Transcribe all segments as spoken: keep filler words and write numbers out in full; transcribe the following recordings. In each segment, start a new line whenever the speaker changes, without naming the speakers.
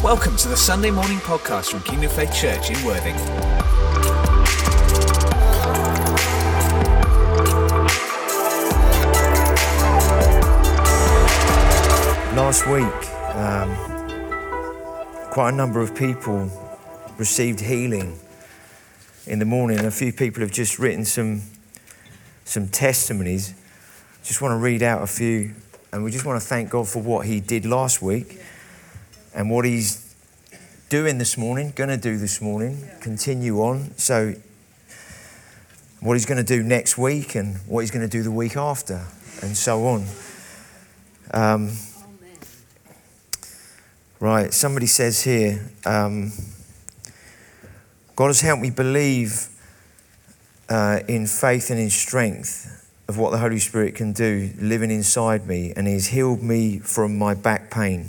Welcome to the Sunday morning podcast from Kingdom Faith Church in Worthing.
Last week, um, quite a number of people received healing in the morning. A few people have just written some some testimonies. Just want to read out a few, and we just want to thank God for what He did last week and what He's doing this morning, going to do this morning, continue on. So what He's going to do next week and what He's going to do the week after, and so on. Um, right, somebody says here, um, God has helped me believe uh, in faith and in strength of what the Holy Spirit can do living inside me, and He's healed me from my back pain.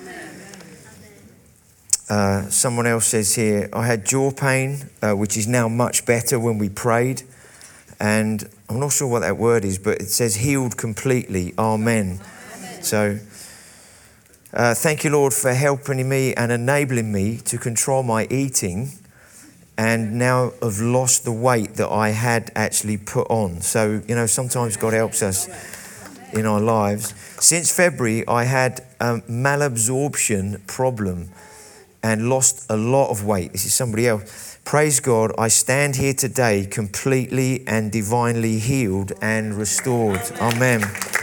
Uh, someone else says here, I had jaw pain, uh, which is now much better when we prayed. And I'm not sure what that word is, but it says healed completely. Amen. Amen. So uh, thank you, Lord, for helping me and enabling me to control my eating, and now have lost the weight that I had actually put on. So, you know, sometimes God helps us in our lives. Since February, I had a malabsorption problem and lost a lot of weight. This is somebody else. Praise God, I stand here today completely and divinely healed and restored. Amen.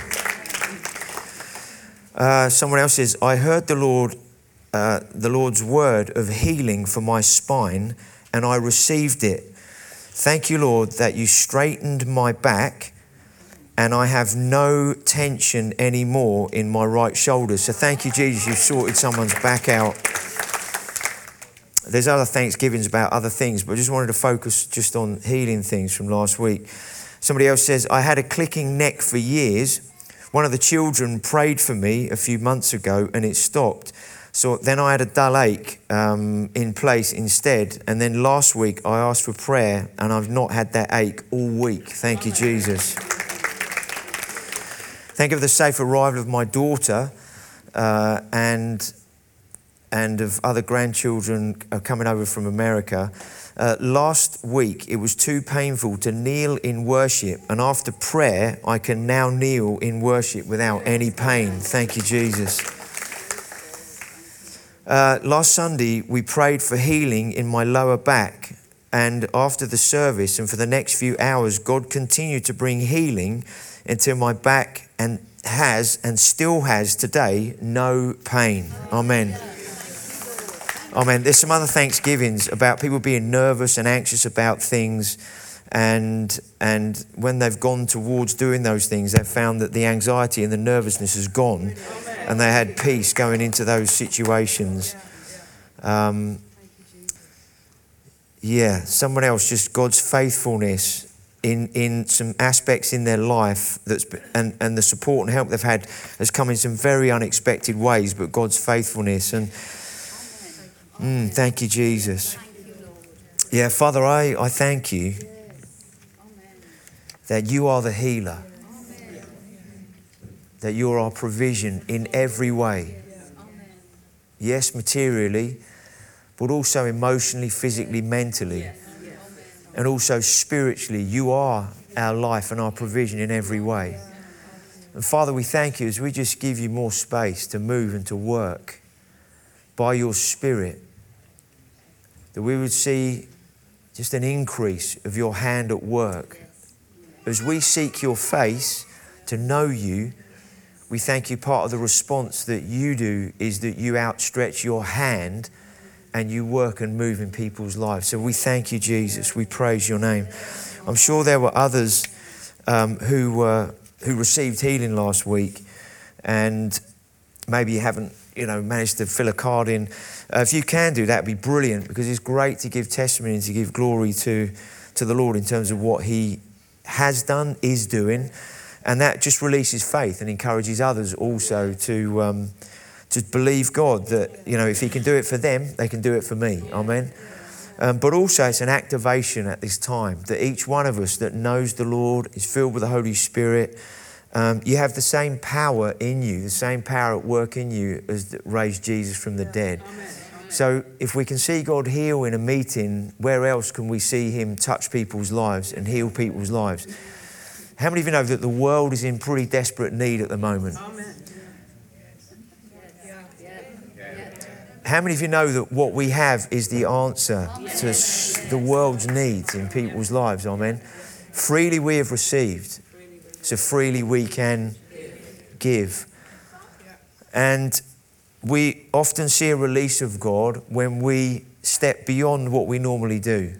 Uh, someone else says, I heard the Lord, uh, the Lord's word of healing for my spine, and I received it. Thank you, Lord, that you straightened my back and I have no tension anymore in my right shoulder. So thank you, Jesus, you sorted someone's back out. There's other Thanksgivings about other things, but I just wanted to focus just on healing things from last week. Somebody else says, I had a clicking neck for years. One of the children prayed for me a few months ago and it stopped. So then I had a dull ache um, in place instead. And then last week I asked for prayer and I've not had that ache all week. Thank you, Jesus. Thank you for the safe arrival of my daughter uh, and and of other grandchildren coming over from America. Uh, last week, it was too painful to kneel in worship, and after prayer, I can now kneel in worship without any pain. Thank you, Jesus. Uh, last Sunday, we prayed for healing in my lower back, and after the service and for the next few hours, God continued to bring healing into my back and has and still has today no pain. Amen. Amen. There's some other Thanksgivings about people being nervous and anxious about things, and and when they've gone towards doing those things, they've found that the anxiety and the nervousness has gone, and they had peace going into those situations. Um, yeah, someone else, just God's faithfulness in in some aspects in their life that's and and the support and help they've had has come in some very unexpected ways, but God's faithfulness. And Mm, thank you, Jesus. Yeah, Father, I, I thank you that you are the healer, that you're our provision in every way. Yes, materially, but also emotionally, physically, mentally, and also spiritually. You are our life and our provision in every way. And Father, we thank you as we just give you more space to move and to work by your Spirit, that we would see just an increase of your hand at work. As we seek your face to know you, we thank you part of the response that you do is that you outstretch your hand and you work and move in people's lives. So we thank you, Jesus. We praise your name. I'm sure there were others um, who were, who received healing last week, and maybe you haven't you know, managed to fill a card in. Uh, if you can do that, it'd be brilliant, because it's great to give testimony and to give glory to, to the Lord in terms of what he has done, is doing. And that just releases faith and encourages others also to um, to believe God that, you know, if he can do it for them, they can do it for me. Amen. Um, but also it's an activation at this time that each one of us that knows the Lord, is filled with the Holy Spirit, Um, you have the same power in you, the same power at work in you as that raised Jesus from the dead. So if we can see God heal in a meeting, where else can we see him touch people's lives and heal people's lives? How many of you know that the world is in pretty desperate need at the moment? How many of you know that what we have is the answer to the world's needs in people's lives? Amen. Freely we have received, so freely we can give. And we often see a release of God when we step beyond what we normally do.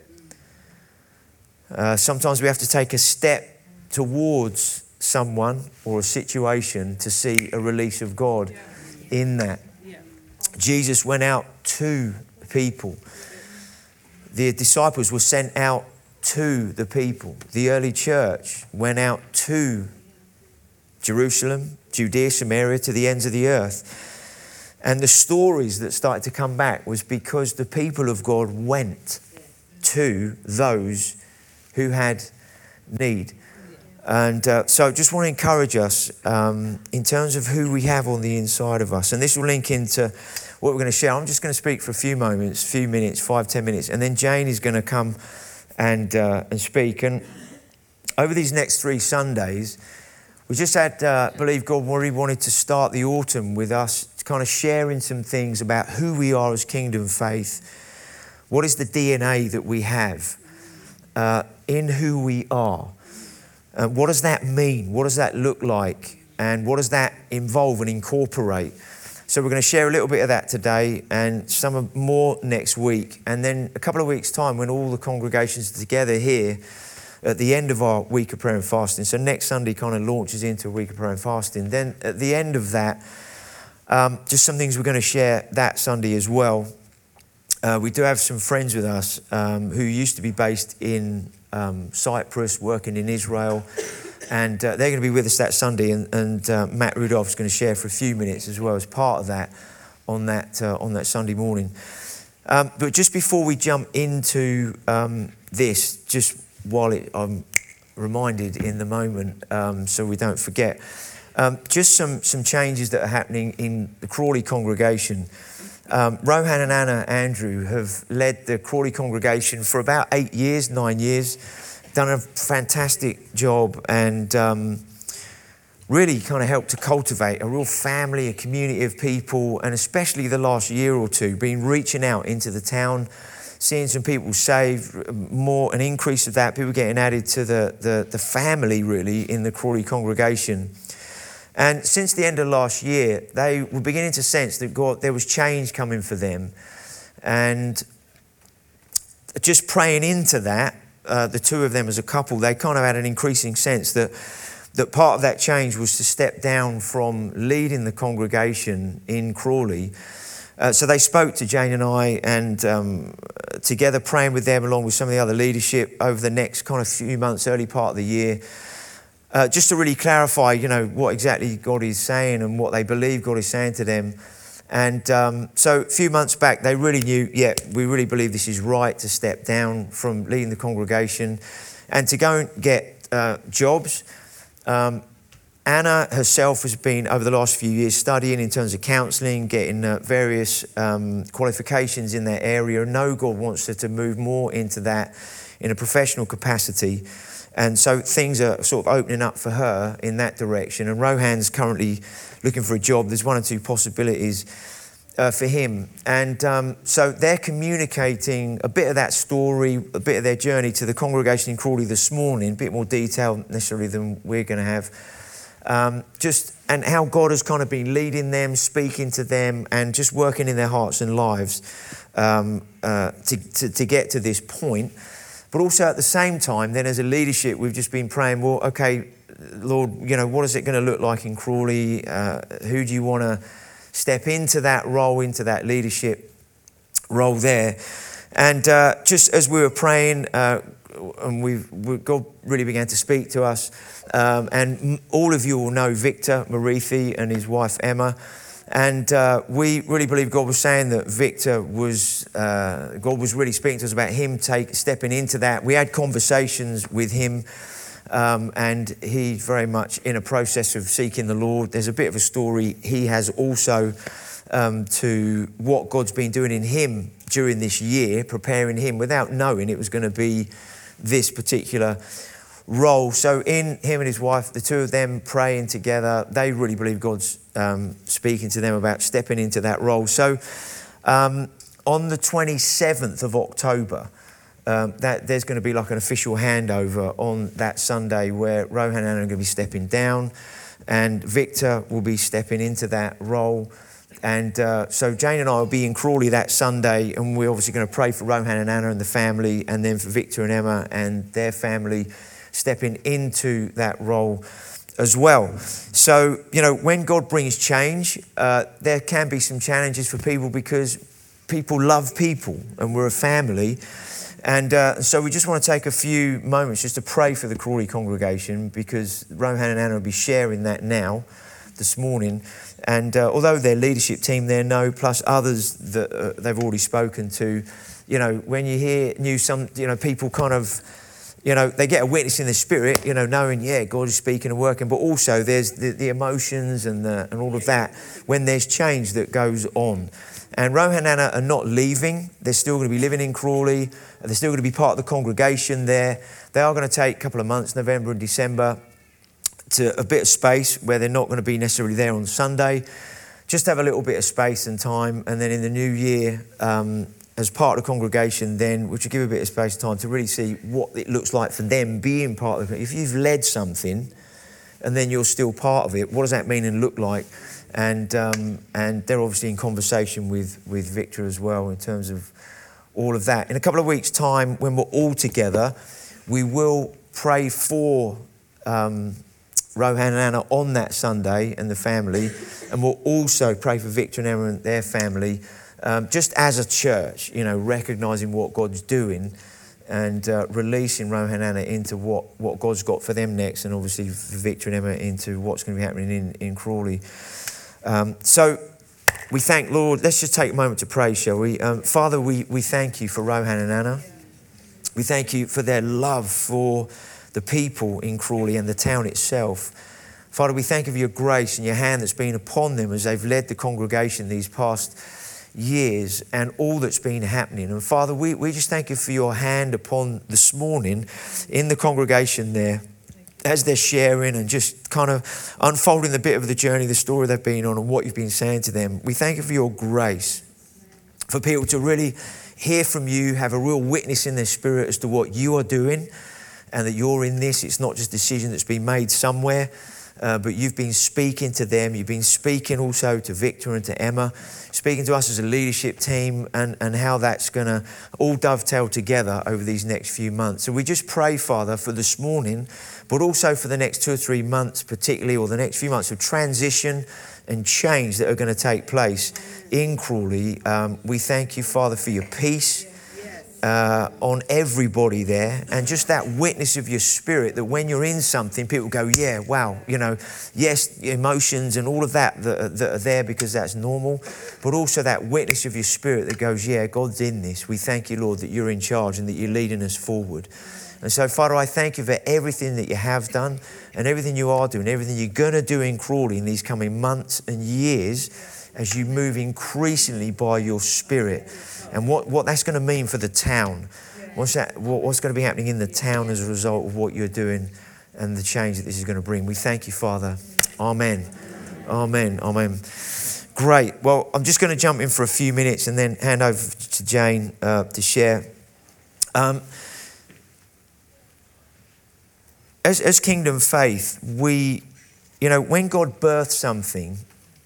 Uh, sometimes we have to take a step towards someone or a situation to see a release of God in that. Jesus went out to people. The disciples were sent out to the people. The early church went out to Jerusalem, Judea, Samaria, to the ends of the earth. And the stories that started to come back was because the people of God went to those who had need. And uh, so I just want to encourage us um, in terms of who we have on the inside of us. And this will link into what we're going to share. I'm just going to speak for a few moments, few minutes, five, ten minutes. And then Jane is going to come and uh, and speak. And over these next three Sundays, we just had, uh, believe God really wanted to start the autumn with us kind of sharing some things about who we are as Kingdom Faith. What is the D N A that we have uh, in who we are? Uh, what does that mean? What does that look like? And what does that involve and incorporate? So we're going to share a little bit of that today and some more next week. And then a couple of weeks' time when all the congregations are together here at the end of our week of prayer and fasting. So next Sunday kind of launches into a week of prayer and fasting. Then at the end of that, um, just some things we're going to share that Sunday as well. Uh, we do have some friends with us um, who used to be based in um, Cyprus, working in Israel. And uh, they're going to be with us that Sunday, and, and uh, Matt Rudolph is going to share for a few minutes as well as part of that on that uh, on that Sunday morning. Um, but just before we jump into um, this, just while it, I'm reminded in the moment, um, so we don't forget, um, just some some changes that are happening in the Crawley congregation. Um, Rohan and Anna Andrew have led the Crawley congregation for about eight years, nine years. Done a fantastic job and um, really kind of helped to cultivate a real family, a community of people, and especially the last year or two, been reaching out into the town, seeing some people saved, more an increase of that, people getting added to the, the, the family really in the Crawley congregation. And since the end of last year, they were beginning to sense that God, there was change coming for them. And just praying into that, Uh, the two of them as a couple, they kind of had an increasing sense that that part of that change was to step down from leading the congregation in Crawley. Uh, so they spoke to Jane and I, and um, together praying with them along with some of the other leadership over the next kind of few months, early part of the year, uh, just to really clarify, you know, what exactly God is saying and what they believe God is saying to them. And um, so a few months back, they really knew, yeah, we really believe this is right to step down from leading the congregation and to go and get uh, jobs. Um, Anna herself has been, over the last few years, studying in terms of counselling, getting uh, various um, qualifications in that area. No, God wants her to move more into that in a professional capacity. And so things are sort of opening up for her in that direction. And Rohan's currently looking for a job. There's one or two possibilities uh, for him. And um, so they're communicating a bit of that story, a bit of their journey to the congregation in Crawley this morning, a bit more detail necessarily than we're going to have. Um, just and how God has kind of been leading them, speaking to them, and just working in their hearts and lives um, uh, to, to, to get to this point. But also at the same time, then as a leadership, we've just been praying, well, okay, Lord, you know, what is it going to look like in Crawley? Uh, who do you want to step into that role, into that leadership role there? And uh, just as we were praying, uh, and we've, we, God really began to speak to us. Um, and all of you will know Victor Marithi and his wife Emma. And uh, we really believe God was saying that Victor was, uh, God was really speaking to us about him take, stepping into that. We had conversations with him Um, and he's very much in a process of seeking the Lord. There's a bit of a story he has also um, to what God's been doing in him during this year, preparing him without knowing it was going to be this particular role. So in him and his wife, the two of them praying together, they really believe God's um, speaking to them about stepping into that role. So um, on the twenty-seventh of October, um, that there's going to be like an official handover on that Sunday where Rohan and Anna are going to be stepping down and Victor will be stepping into that role. And uh, so Jane and I will be in Crawley that Sunday, and we're obviously going to pray for Rohan and Anna and the family, and then for Victor and Emma and their family stepping into that role as well. So, you know, when God brings change, uh, there can be some challenges for people because people love people and we're a family. And uh, so we just want to take a few moments just to pray for the Crawley congregation, because Rohan and Anna will be sharing that now this morning. And uh, although their leadership team there know, plus others that uh, they've already spoken to, you know, when you hear new some, you know, people kind of, you know, they get a witness in the spirit, you know, knowing, yeah, God is speaking and working, but also there's the, the emotions and the, and all of that when there's change that goes on. And Rohan and Anna are not leaving. They're still going to be living in Crawley. They're still going to be part of the congregation there. They are going to take a couple of months, November and December, to a bit of space where they're not going to be necessarily there on Sunday. Just have a little bit of space and time. And then in the new year, um, as part of the congregation then, which will give a bit of space and time to really see what it looks like for them being part of it. If you've led something and then you're still part of it, what does that mean and look like? And um, and they're obviously in conversation with, with Victor as well in terms of all of that. In a couple of weeks' time, when we're all together, we will pray for um, Rohan and Anna on that Sunday and the family, and we'll also pray for Victor and Emma and their family, um, just as a church, you know, recognising what God's doing and uh, releasing Rohan and Anna into what, what God's got for them next, and obviously for Victor and Emma into what's going to be happening in, in Crawley. Um, so we thank Lord. Let's just take a moment to pray, shall we? Um, Father, we, we thank you for Rohan and Anna. We thank you for their love for the people in Crawley and the town itself. Father, we thank you for your grace and your hand that's been upon them as they've led the congregation these past years and all that's been happening. And Father, we, we just thank you for your hand upon this morning in the congregation there, as they're sharing and just kind of unfolding the bit of the journey, the story they've been on and what you've been saying to them. We thank you for your grace, for people to really hear from you, have a real witness in their spirit as to what you are doing and that you're in this. It's not just a decision that's been made somewhere, uh, but you've been speaking to them. You've been speaking also to Victor and to Emma, speaking to us as a leadership team, and, and how that's going to all dovetail together over these next few months. So we just pray, Father, for this morning, but also for the next two or three months particularly, or the next few months of transition and change that are going to take place in Crawley. Um, we thank you, Father, for your peace uh, on everybody there, and just that witness of your spirit, that when you're in something, people go, yeah, wow, you know, yes, emotions and all of that that are, that are there because that's normal, but also that witness of your spirit that goes, yeah, God's in this. We thank you, Lord, that you're in charge and that you're leading us forward. And so, Father, I thank you for everything that you have done and everything you are doing, everything you're going to do in Crawley in these coming months and years as you move increasingly by your Spirit, and what, what that's going to mean for the town. What's that? What, what's going to be happening in the town as a result of what you're doing and the change that this is going to bring. We thank you, Father. Amen. Amen. Amen. Great. Well, I'm just going to jump in for a few minutes and then hand over to Jane uh, to share. Um, As, as Kingdom Faith, we, you know, when God births something,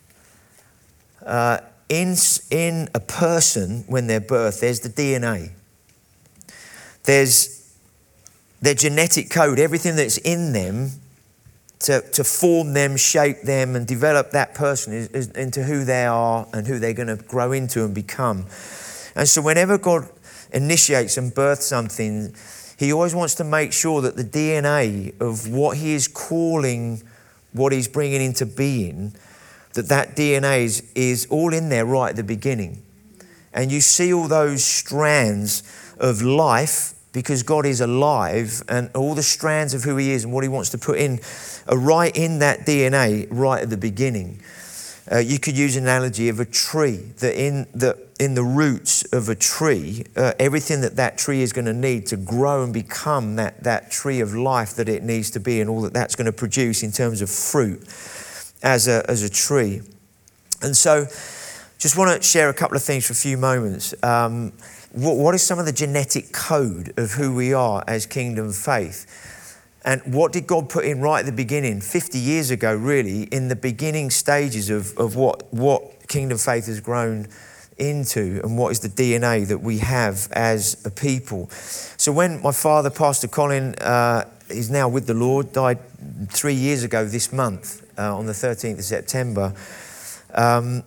uh, in, in a person, when they're birthed, there's the D N A. There's their genetic code, everything that's in them to, to form them, shape them, and develop that person is, is into who they are and who they're going to grow into and become. And so whenever God initiates and births something, he always wants to make sure that the D N A of what he is calling, what he's bringing into being, that that D N A is, is all in there right at the beginning. And you see all those strands of life because God is alive and all the strands of who he is and what he wants to put in are right in that D N A right at the beginning. Uh, you could use an analogy of a tree, that in the, in the roots of a tree, uh, everything that that tree is going to need to grow and become that, that tree of life that it needs to be and all that that's going to produce in terms of fruit as a, as a tree. And so just want to share a couple of things for a few moments. Um, what, what is some of the genetic code of who we are as Kingdom Faith? And what did God put in right at the beginning, fifty years ago, really, in the beginning stages of, of what, what Kingdom Faith has grown into and what is the D N A that we have as a people? So when my father, Pastor Colin, uh, is now with the Lord, died three years ago this month, uh, on the thirteenth of September, um,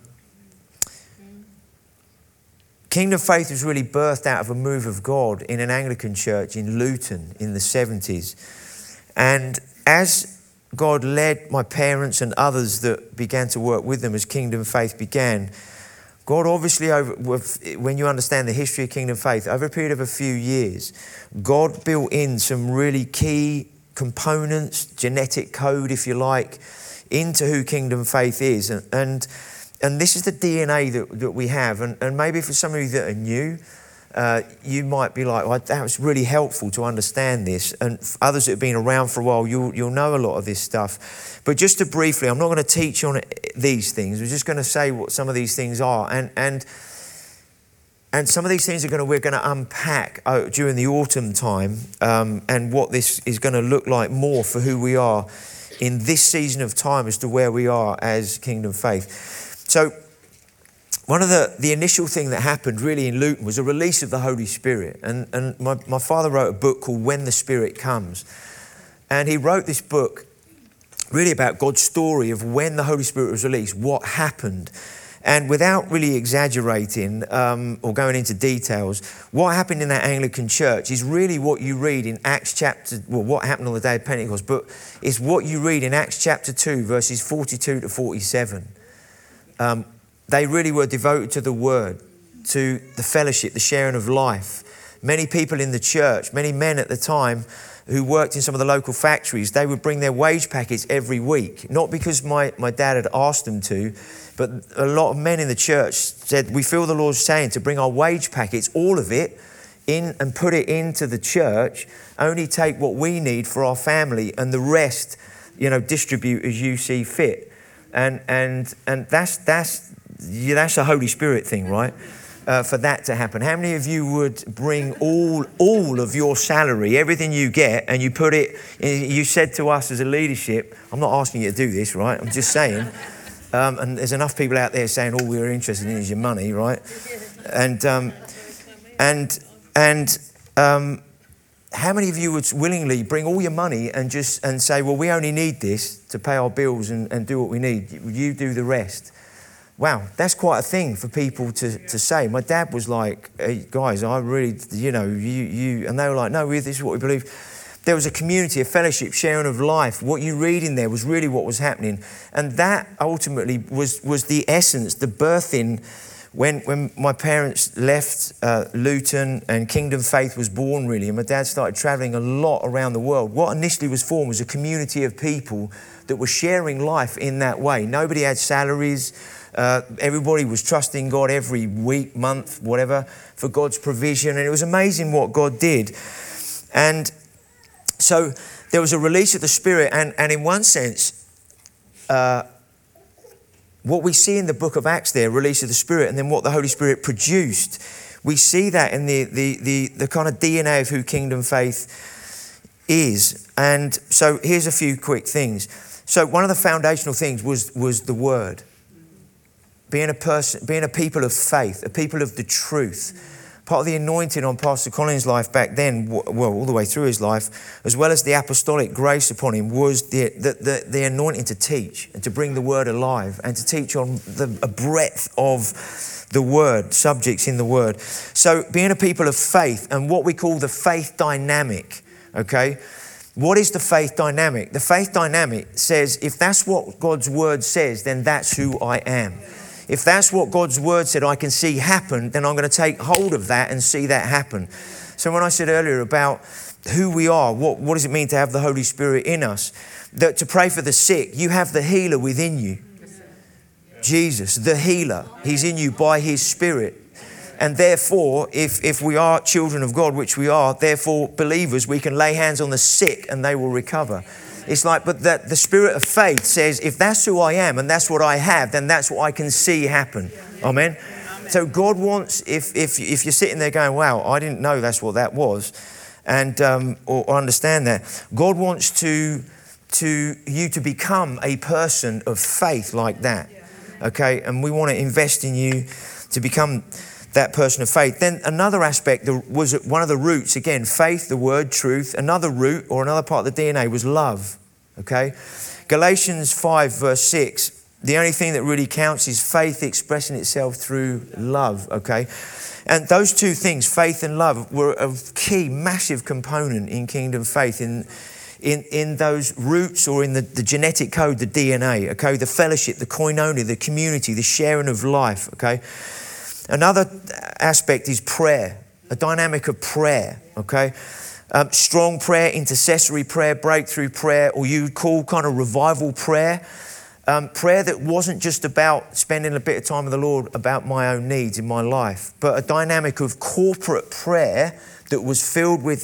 Kingdom Faith was really birthed out of a move of God in an Anglican church in Luton in the seventies. And as God led my parents and others that began to work with them as Kingdom Faith began, God obviously, over, when you understand the history of Kingdom Faith, over a period of a few years, God built in some really key components, genetic code, if you like, into who Kingdom Faith is. And and, and this is the D N A that, that we have. And, and maybe for some of you that are new, Uh, you might be like, well, that was really helpful to understand this. And others that have been around for a while, you'll, you'll know a lot of this stuff. But just to briefly, I'm not going to teach on these things. I'm just going to say what some of these things are. And and and some of these things are going to, we're going to unpack uh, during the autumn time um, and what this is going to look like more for who we are in this season of time as to where we are as Kingdom Faith. So, one of the, the initial thing that happened really in Luton was a release of the Holy Spirit. And, and my, my father wrote a book called When the Spirit Comes. And he wrote this book really about God's story of when the Holy Spirit was released, what happened. And without really exaggerating um, or going into details, what happened in that Anglican church is really what you read in Acts chapter, well, what happened on the day of Pentecost, but it's what you read in Acts chapter two, verses forty-two to forty-seven. Um, They really were devoted to the word, to the fellowship, the sharing of life. Many people in the church, many men at the time who worked in some of the local factories, they would bring their wage packets every week. Not because my, my dad had asked them to, but a lot of men in the church said, we feel the Lord's saying to bring our wage packets, all of it, in and put it into the church, only take what we need for our family and the rest, you know, distribute as you see fit. And and and that's that's Yeah, that's a Holy Spirit thing, right? Uh, for that to happen. How many of you would bring all all of your salary, everything you get, and you put it, you said to us as a leadership, I'm not asking you to do this, right? I'm just saying, um, and there's enough people out there saying all we're interested in is your money, right? And, um, and, and um, how many of you would willingly bring all your money and just, and say, well, we only need this to pay our bills and, and do what we need. You do the rest. Wow, that's quite a thing for people to, to say. My dad was like, hey, guys, I really, you know, you, you, and they were like, no, this is what we believe. There was a community, a fellowship, sharing of life. What you read in there was really what was happening. And that ultimately was, was the essence, the birthing, when, when my parents left uh, Luton and Kingdom Faith was born really, and my dad started traveling a lot around the world. What initially was formed was a community of people that were sharing life in that way. Nobody had salaries. Uh, everybody was trusting God every week, month, whatever, for God's provision. And it was amazing what God did. And so there was a release of the Spirit. And, and in one sense, uh, what we see in the book of Acts there, release of the Spirit, and then what the Holy Spirit produced, we see that in the, the, the, the kind of D N A of who Kingdom Faith is. And so here's a few quick things. So one of the foundational things was, was the Word. Being a person, being a people of faith, a people of the truth. Part of the anointing on Pastor Colin's life back then, well, all the way through his life, as well as the apostolic grace upon him, was the the, the, the anointing to teach and to bring the word alive and to teach on the a breadth of the word, subjects in the word. So being a people of faith and what we call the faith dynamic, okay? What is the faith dynamic? The faith dynamic says, if that's what God's word says, then that's who I am. If that's what God's word said I can see happen, then I'm going to take hold of that and see that happen. So when I said earlier about who we are, what, what does it mean to have the Holy Spirit in us? That to pray for the sick, you have the healer within you. Jesus, the healer. He's in you by his Spirit. And therefore, if, if we are children of God, which we are, therefore believers, we can lay hands on the sick and they will recover. It's like, but that the spirit of faith says, if that's who I am and that's what I have, then that's what I can see happen. Amen. So God wants, if if if you're sitting there going, wow, I didn't know that's what that was, and um, or, or understand that, God wants to to you to become a person of faith like that. Okay, and we want to invest in you to become that person of faith. Then another aspect was one of the roots, again, faith, the word, truth. Another root or another part of the D N A was love, okay? Galatians five verse six, the only thing that really counts is faith expressing itself through love, okay? And those two things, faith and love, were a key, massive component in kingdom faith, in in, in those roots or in the, the genetic code, the D N A, okay? The fellowship, the koinonia, the community, the sharing of life, okay? Another aspect is prayer, a dynamic of prayer, okay? Um, strong prayer, intercessory prayer, breakthrough prayer, or you call kind of revival prayer. Um, prayer that wasn't just about spending a bit of time with the Lord about my own needs in my life, but a dynamic of corporate prayer that was filled with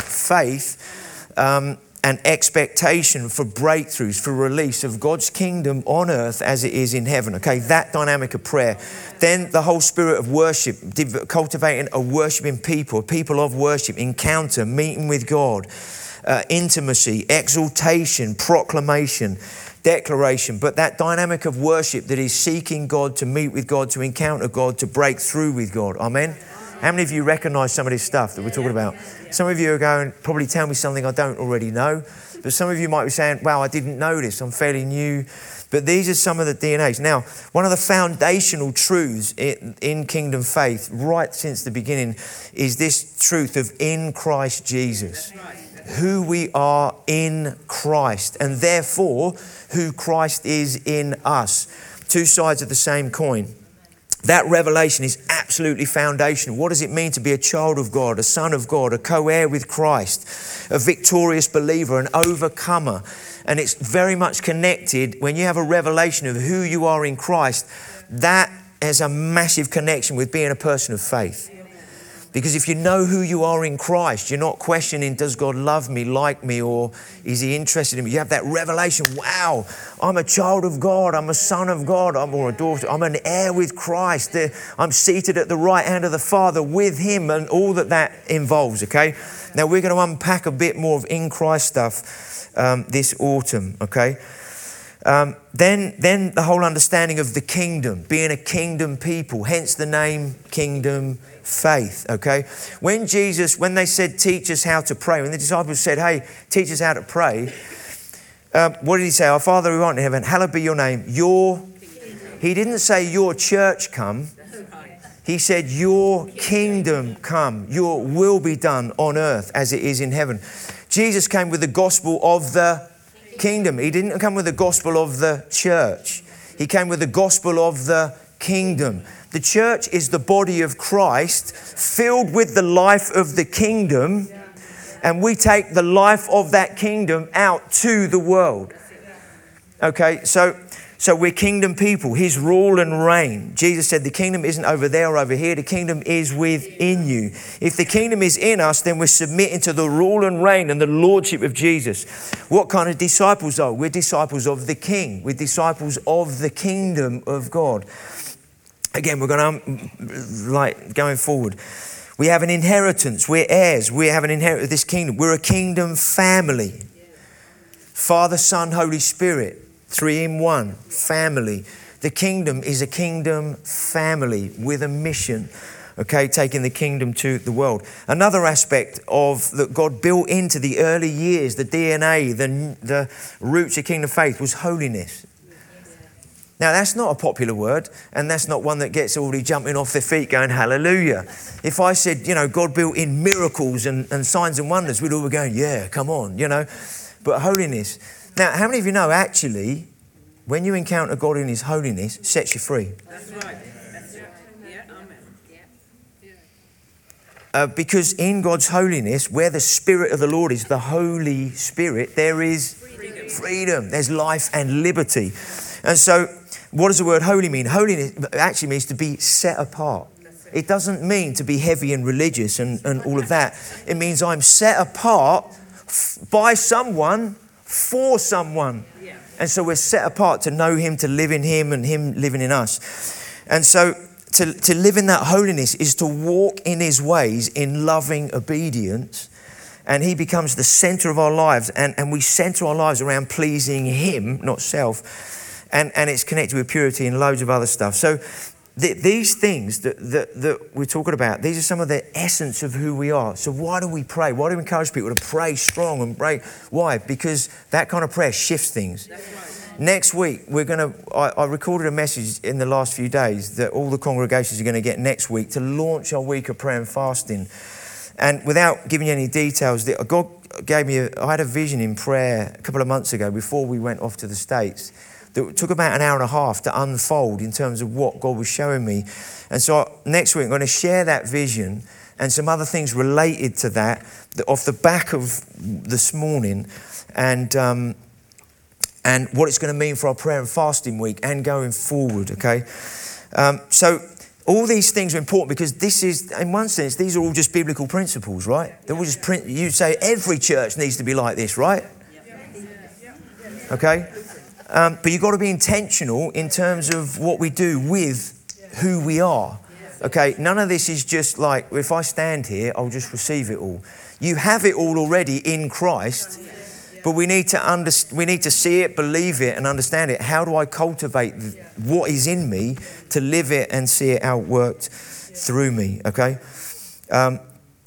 faith um, and expectation for breakthroughs, for release of God's kingdom on earth as it is in heaven. Okay, that dynamic of prayer. Then the whole spirit of worship, cultivating a worshiping people, a people of worship, encounter, meeting with God, uh, intimacy, exaltation, proclamation, declaration. But that dynamic of worship that is seeking God, to meet with God, to encounter God, to break through with God. Amen. How many of you recognize some of this stuff that we're talking about? Some of you are going, probably tell me something I don't already know. But some of you might be saying, wow, I didn't know this. I'm fairly new. But these are some of the D N As. Now, one of the foundational truths in, in kingdom faith, right since the beginning, is this truth of in Christ Jesus. Who we are in Christ, and therefore who Christ is in us. Two sides of the same coin. That revelation is absolutely foundational. What does it mean to be a child of God, a son of God, a co-heir with Christ, a victorious believer, an overcomer? And it's very much connected. When you have a revelation of who you are in Christ, that has a massive connection with being a person of faith. Because if you know who you are in Christ, you're not questioning, does God love me, like me, or is he interested in me? You have that revelation, wow, I'm a child of God, I'm a son of God, I'm or a daughter, I'm an heir with Christ, I'm seated at the right hand of the Father with him, and all that that involves, okay? Now we're going to unpack a bit more of in Christ stuff um, this autumn, okay? Um, then, then the whole understanding of the kingdom, being a kingdom people, hence the name Kingdom Faith, okay? When Jesus, when they said, teach us how to pray, when the disciples said, hey, teach us how to pray, um, what did he say? Our Father who art in heaven, hallowed be your name. Your, he didn't say your church come. He said, your kingdom come, your will be done on earth as it is in heaven. Jesus came with the gospel of the kingdom. He didn't come with the gospel of the church. He came with the gospel of the kingdom. The church is the body of Christ filled with the life of the kingdom, and we take the life of that kingdom out to the world. Okay, so so we're kingdom people, his rule and reign. Jesus said the kingdom isn't over there or over here, the kingdom is within you. If the kingdom is in us, then we're submitting to the rule and reign and the lordship of Jesus. What kind of disciples are we? We're disciples of the King. We're disciples of the kingdom of God. Again, we're going to, like, going forward. We have an inheritance. We're heirs. We have an inheritance of this kingdom. We're a kingdom family. Father, Son, Holy Spirit. Three in one, family. The kingdom is a kingdom family with a mission, okay, taking the kingdom to the world. Another aspect of that God built into the early years, the D N A, the, the roots of kingdom faith, was holiness. Now, that's not a popular word, and that's not one that gets everybody jumping off their feet going, hallelujah. If I said, you know, God built in miracles and, and signs and wonders, we'd all be going, yeah, come on, you know. But holiness. Now, how many of you know, actually, when you encounter God in his holiness, sets you free?
That's right. That's right. Yeah, amen.
uh, because in God's holiness, where the Spirit of the Lord is, the Holy Spirit, there is freedom. freedom. There's life and liberty. And so what does the word holy mean? Holiness actually means to be set apart. It doesn't mean to be heavy and religious and, and all of that. It means I'm set apart f- by someone, for someone. And so we're set apart to know him, to live in him, and him living in us. And so to, to live in that holiness is to walk in his ways in loving obedience. And he becomes the center of our lives. And, and we center our lives around pleasing him, not self. And, and it's connected with purity and loads of other stuff. So th- these things that, that, that we're talking about, these are some of the essence of who we are. So why do we pray? Why do we encourage people to pray strong and pray? Why? Because that kind of prayer shifts things. Next week, we're going to, I, I recorded a message in the last few days that all the congregations are going to get next week to launch our week of prayer and fasting. And without giving you any details, God gave me, a, I had a vision in prayer a couple of months ago before we went off to the States that took about an hour and a half to unfold in terms of what God was showing me. And so next week, I'm going to share that vision and some other things related to that, that off the back of this morning. And, um, and what it's going to mean for our prayer and fasting week and going forward, okay? Um, so all these things are important because this is, in one sense, these are all just biblical principles, right? They're all just, print, you say every church needs to be like this, right? Okay? Um, but you've got to be intentional in terms of what we do with who we are, okay? None of this is just like, if I stand here, I'll just receive it all. You have it all already in Christ. But we need to under, we need to see it, believe it, and understand it. How do I cultivate what is in me to live it and see it outworked through me? Okay. Um,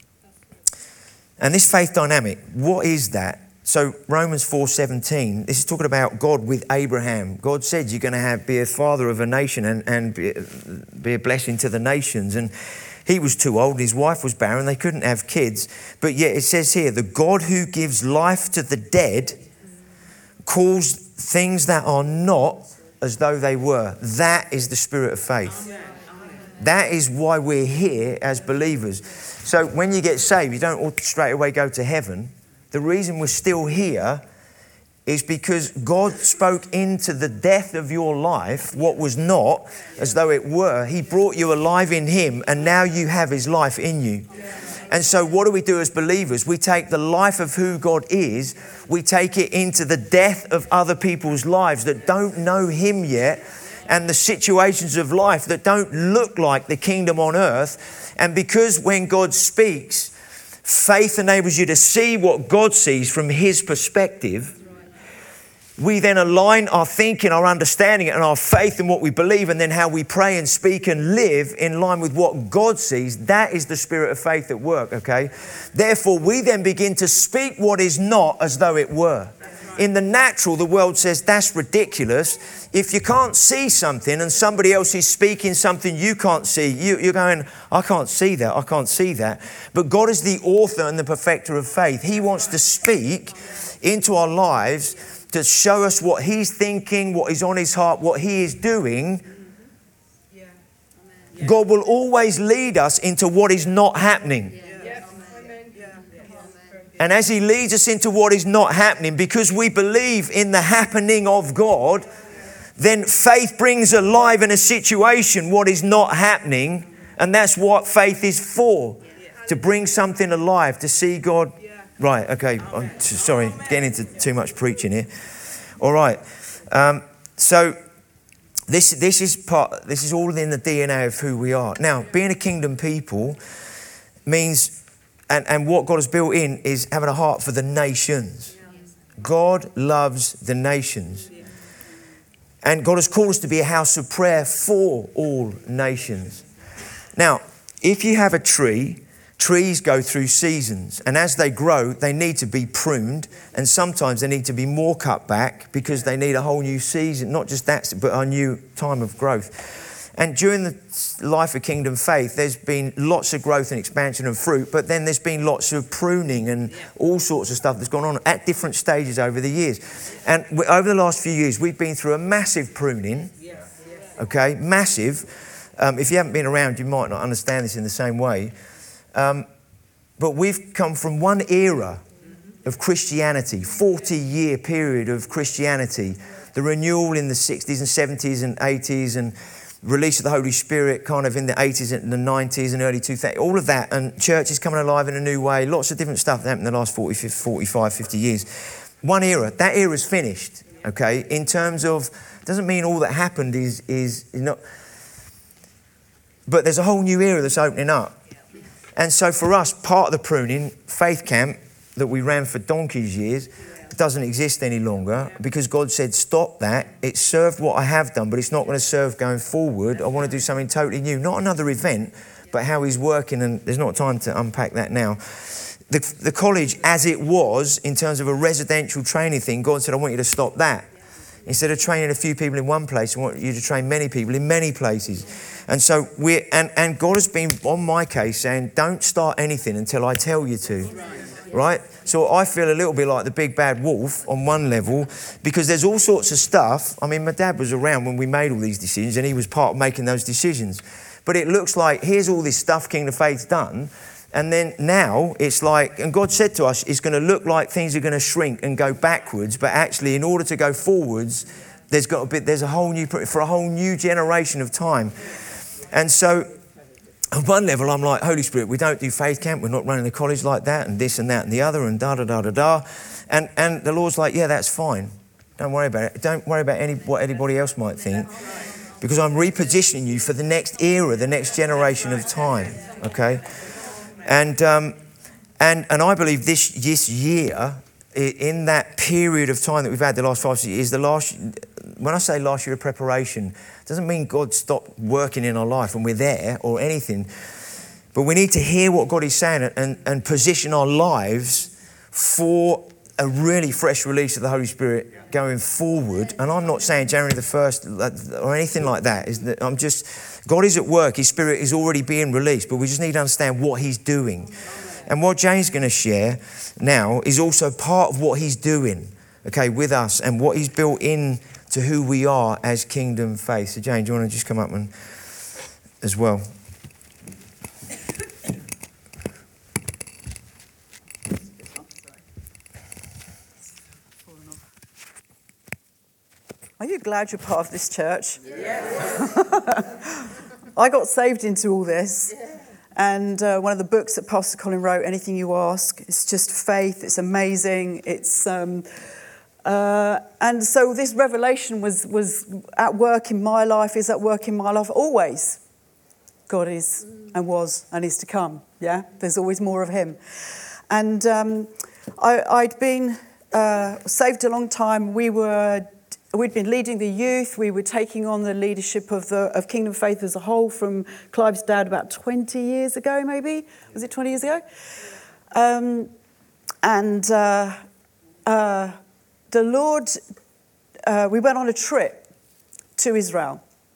and this faith dynamic, what is that? So Romans four seventeen, this is talking about God with Abraham. God said you're going to have be a father of a nation and, and be, be a blessing to the nations. And he was too old, his wife was barren, they couldn't have kids. But yet it says here, the God who gives life to the dead calls things that are not as though they were. That is the spirit of faith. That is why we're here as believers. So when you get saved, you don't straight away go to heaven. The reason we're still here is because God spoke into the death of your life what was not as though it were. He brought you alive in him and now you have his life in you. And so what do we do as believers? We take the life of who God is, we take it into the death of other people's lives that don't know him yet and the situations of life that don't look like the kingdom on earth. And because when God speaks, faith enables you to see what God sees from his perspective. We then align our thinking, our understanding, and our faith in what we believe, and then how we pray and speak and live in line with what God sees. That is the spirit of faith at work, okay? Therefore, we then begin to speak what is not as though it were. In the natural, the world says, that's ridiculous. If you can't see something and somebody else is speaking something you can't see, you, you're going, I can't see that, I can't see that. But God is the author and the perfecter of faith. He wants to speak into our lives to show us what he's thinking, what is on his heart, what he is doing. Yeah. Yeah. God will always lead us into what is not happening. Yeah. Yeah. And as he leads us into what is not happening, because we believe in the happening of God, then faith brings alive in a situation what is not happening. And that's what faith is for, to bring something alive, to see God. Right, okay, I'm t- sorry, getting into too much preaching here. All right, um, so this this is part. This is all in the D N A of who we are. Now, being a kingdom people means, and, and what God has built in is having a heart for the nations. God loves the nations. And God has called us to be a house of prayer for all nations. Now, if you have a tree, trees go through seasons, and as they grow, they need to be pruned, and sometimes they need to be more cut back because they need a whole new season, not just that, but a new time of growth. And during the life of Kingdom Faith, there's been lots of growth and expansion of fruit, but then there's been lots of pruning and all sorts of stuff that's gone on at different stages over the years. And over the last few years, we've been through a massive pruning, okay, massive. Um, if you haven't been around, you might not understand this in the same way. Um, but we've come from one era of Christianity, forty-year period of Christianity, the renewal in the sixties and seventies and eighties, and release of the Holy Spirit kind of in the eighties and the nineties and early two thousands, all of that, and church is coming alive in a new way, lots of different stuff that happened in the last forty, forty-five, fifty years. One era, that era's finished, okay? In terms of, doesn't mean all that happened is, is, is not, but there's a whole new era that's opening up. And so for us, part of the pruning, Faith Camp, that we ran for donkey's years, doesn't exist any longer because God said, stop that. It served what I have done, but it's not going to serve going forward. I want to do something totally new. Not another event, but how he's working, and there's not time to unpack that now. The, the college, as it was, in terms of a residential training thing, God said, I want you to stop that. Instead of training a few people in one place, I want you to train many people in many places. And so we're, and, and God has been on my case saying, don't start anything until I tell you to. Right? So I feel a little bit like the big bad wolf on one level, because there's all sorts of stuff. I mean, my dad was around when we made all these decisions, and he was part of making those decisions. But it looks like, here's all this stuff Kingdom of Faith's done. And then now it's like, and God said to us, it's going to look like things are going to shrink and go backwards. But actually, in order to go forwards, there's got a bit, there's a whole new, for a whole new generation of time. And so, on one level, I'm like, Holy Spirit, we don't do Faith Camp. We're not running the college like that, and this and that and the other, and da da da da da. And and the Lord's like, yeah, that's fine. Don't worry about it. Don't worry about any what anybody else might think, because I'm repositioning you for the next era, the next generation of time. Okay, and um, and and I believe this this year, in that period of time that we've had the last five six years, the last. When I say last year of preparation, it doesn't mean God stopped working in our life and we're there or anything. But we need to hear what God is saying and, and position our lives for a really fresh release of the Holy Spirit going forward. And I'm not saying January the first or anything like that. I'm just, God is at work. His Spirit is already being released, but we just need to understand what he's doing. And what Jane's going to share now is also part of what he's doing, okay, with us, and what he's built in to who we are as Kingdom Faith. So Jane, do you want to just come up and as well?
Are you glad you're part of this church? Yes. I got saved into all this. And uh, one of the books that Pastor Colin wrote, Anything You Ask, it's just faith. It's amazing. It's... Um, Uh, and so this revelation was, was at work in my life, is at work in my life always. God is and was and is to come, yeah? There's always more of him. And um, I, I'd been uh, saved a long time. We were, we'd been leading the youth. We were taking on the leadership of, the, of Kingdom Faith as a whole from Clive's dad about twenty years ago, maybe? Was it twenty years ago? Um, and... Uh, uh, The Lord, uh, we went on a trip to Israel.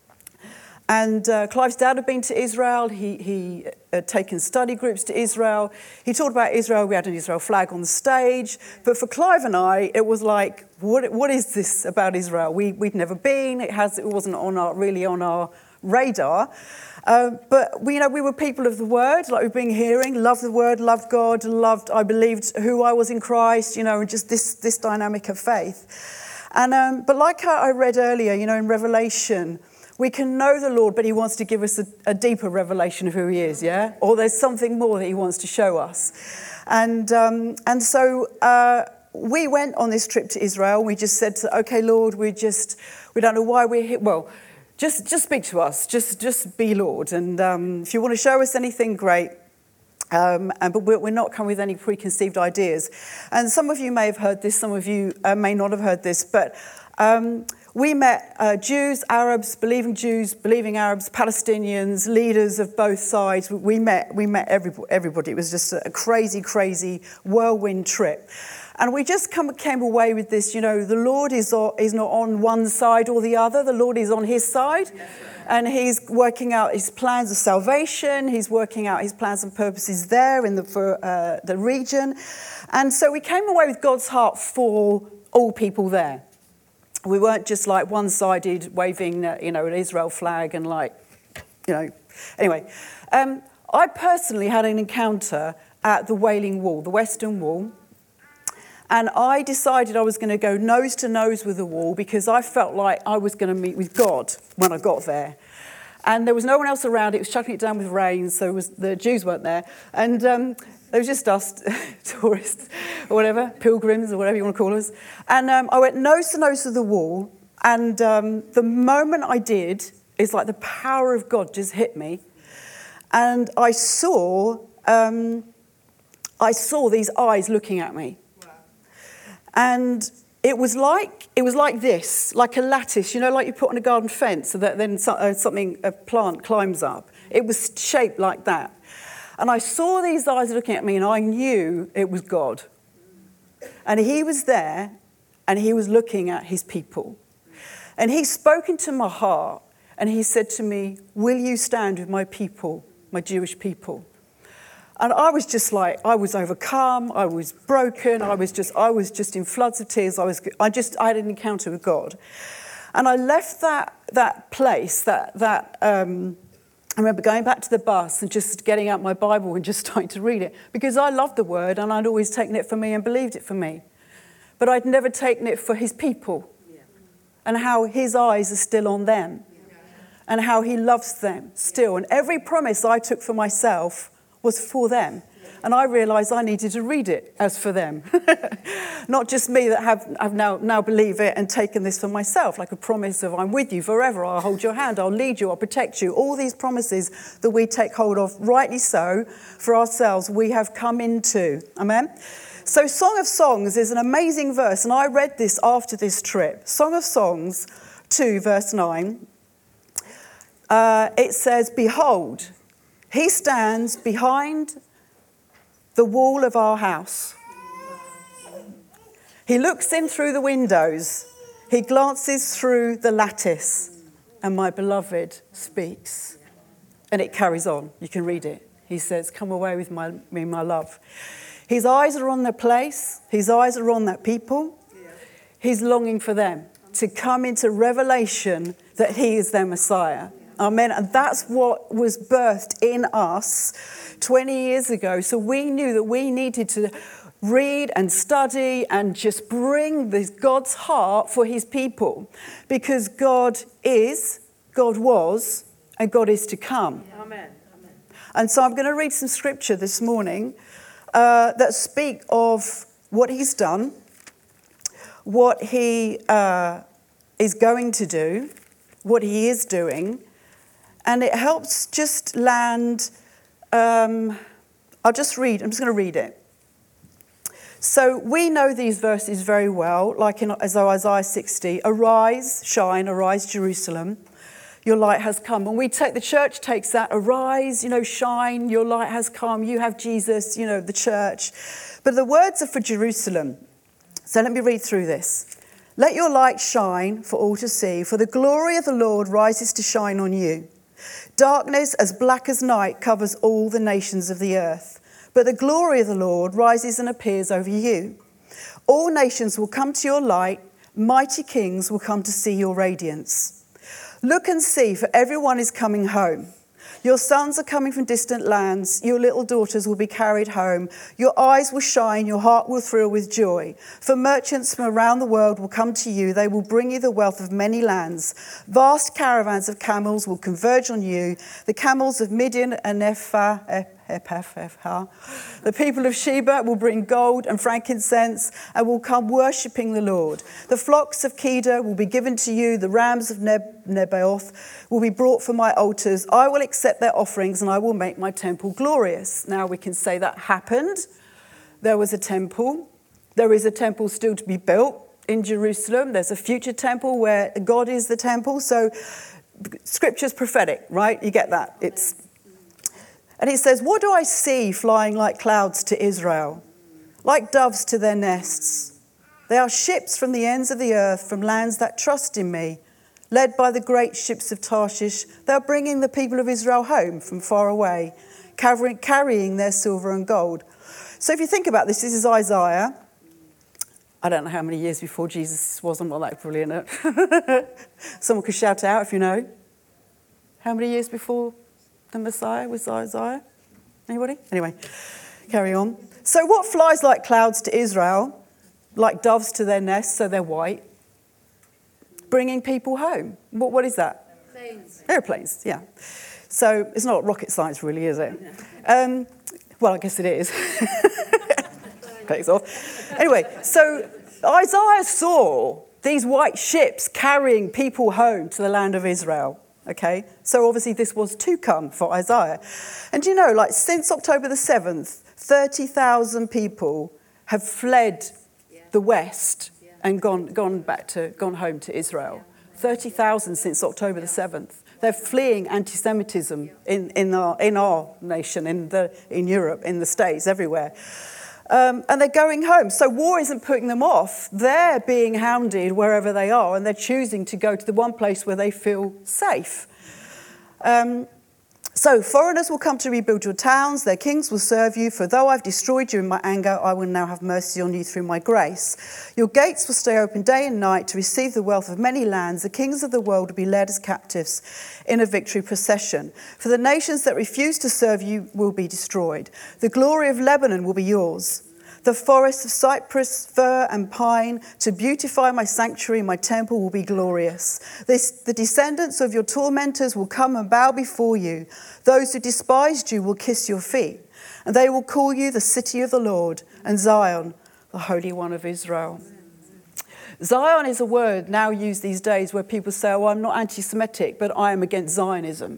And uh, Clive's dad had been to Israel. He, he had taken study groups to Israel. He talked about Israel. We had an Israel flag on the stage. But for Clive and I, it was like, what, what is this about Israel? We, we'd never been. It, has, it wasn't on our, really on our radar. Uh, but we, you know, we were people of the word, like we've been hearing, loved the word, loved God, loved, I believed who I was in Christ, you know, and just this this dynamic of faith. And um, but like I read earlier, you know, in Revelation, we can know the Lord, but he wants to give us a, a deeper revelation of who he is, yeah? Or there's something more that he wants to show us. And um, and so uh, we went on this trip to Israel. We just said, to, okay, Lord, we just, we don't know why we're here. Well, Just just speak to us. Just just be Lord. And um, if you want to show us anything, great. Um, and, but we're, we're not coming with any preconceived ideas. And some of you may have heard this. Some of you uh, may not have heard this. But um, we met uh, Jews, Arabs, believing Jews, believing Arabs, Palestinians, leaders of both sides. We met we met everybody. everybody. It was just a crazy, crazy whirlwind trip. And we just come, came away with this, you know, the Lord is, is not on one side or the other. The Lord is on his side. Yes, and he's working out his plans of salvation. He's working out his plans and purposes there in the, for uh, the region. And so we came away with God's heart for all people there. We weren't just like one-sided waving, uh, you know, an Israel flag and like, you know. Anyway, um, I personally had an encounter at the Wailing Wall, the Western Wall. And I decided I was going to go nose to nose with the wall because I felt like I was going to meet with God when I got there. And there was no one else around. It was chucking it down with rain, so it was, the Jews weren't there. And um, there was just us, tourists or whatever, pilgrims or whatever you want to call us. And um, I went nose to nose with the wall. And um, the moment I did, it's like the power of God just hit me. And I saw, um, I saw these eyes looking at me. And it was like it was like this, like a lattice, you know, like you put on a garden fence so that then so, uh, something, a plant climbs up. It was shaped like that. And I saw these eyes looking at me and I knew it was God. And he was there and he was looking at his people. And he spoke into my heart and he said to me, will you stand with my people, my Jewish people? And I was just like, I was overcome, I was broken, I was just, I was just in floods of tears. I was, I just, I had an encounter with God, and I left that that place. That that um, I remember going back to the bus and just getting out my Bible and just starting to read it because I loved the Word and I'd always taken it for me and believed it for me, but I'd never taken it for His people, and how His eyes are still on them, and how He loves them still, and every promise I took for myself was for them. And I realised I needed to read it as for them. Not just me that have, have now, now believe it and taken this for myself, like a promise of I'm with you forever, I'll hold your hand, I'll lead you, I'll protect you. All these promises that we take hold of, rightly so, for ourselves, we have come into. Amen? So Song of Songs is an amazing verse, and I read this after this trip. Song of Songs two, verse nine. Uh, it says, behold, He stands behind the wall of our house. He looks in through the windows. He glances through the lattice. And my beloved speaks. And it carries on. You can read it. He says, come away with my, me, my love. His eyes are on the place. His eyes are on that people. He's longing for them to come into revelation that he is their Messiah. Amen. And that's what was birthed in us twenty years ago. So we knew that we needed to read and study and just bring this God's heart for his people. Because God is, God was, and God is to come.
Amen.
And so I'm going to read some scripture this morning uh, that speak of what he's done, what he uh, is going to do, what he is doing. And it helps just land, um, I'll just read, I'm just going to read it. So we know these verses very well, like in Isaiah sixty, arise, shine, arise, Jerusalem, your light has come. And we take, the church takes that, arise, you know, shine, your light has come, you have Jesus, you know, the church. But the words are for Jerusalem. So let me read through this. Let your light shine for all to see, for the glory of the Lord rises to shine on you. Darkness as black as night covers all the nations of the earth. But the glory of the Lord rises and appears over you. All nations will come to your light. Mighty kings will come to see your radiance. Look and see, for everyone is coming home. Your sons are coming from distant lands. Your little daughters will be carried home. Your eyes will shine. Your heart will thrill with joy. For merchants from around the world will come to you. They will bring you the wealth of many lands. Vast caravans of camels will converge on you. The camels of Midian and Ephah, Ephah, the people of Sheba will bring gold and frankincense and will come worshipping the Lord. The flocks of Kedar will be given to you. The rams of Neb- Nebaioth will be brought for my altars. I will accept their offerings and I will make my temple glorious. Now we can say that happened. There was a temple. There is a temple still to be built in Jerusalem. There's a future temple where God is the temple. So scripture's prophetic, right? You get that. It's And it says, what do I see flying like clouds to Israel, like doves to their nests? They are ships from the ends of the earth, from lands that trust in me, led by the great ships of Tarshish. They are bringing the people of Israel home from far away, carrying their silver and gold. So if you think about this, this is Isaiah. I don't know how many years before Jesus was. I'm not that brilliant. Someone could shout out if you know. How many years before the Messiah was Isaiah? Anybody? Anyway, carry on. So what flies like clouds to Israel, like doves to their nests, so they're white, bringing people home? What, what is that?
Planes.
Airplanes, yeah. So it's not rocket science really, is it? Um, well, I guess it is. Takes off. Anyway, so Isaiah saw these white ships carrying people home to the land of Israel. Okay, so obviously this was to come for Isaiah. And do you know, like since October the seventh, thirty thousand people have fled yeah. the West yeah. and gone gone back to, gone home to Israel. Yeah. thirty thousand since October yeah. the seventh. They're fleeing anti-Semitism yeah. in, in, our, in our nation, in, the, in Europe, in the States, everywhere. Um, and they're going home. So war isn't putting them off. They're being hounded wherever they are, and they're choosing to go to the one place where they feel safe. Um, so foreigners will come to rebuild your towns. Their kings will serve you. For though I've destroyed you in my anger, I will now have mercy on you through my grace. Your gates will stay open day and night to receive the wealth of many lands. The kings of the world will be led as captives in a victory procession. For the nations that refuse to serve you will be destroyed. The glory of Lebanon will be yours. The forests of cypress, fir and pine, to beautify my sanctuary, my temple will be glorious. This, the descendants of your tormentors will come and bow before you. Those who despised you will kiss your feet, and they will call you the city of the Lord, and Zion, the Holy One of Israel. Zion is a word now used these days where people say, oh, I'm not anti-Semitic, but I am against Zionism.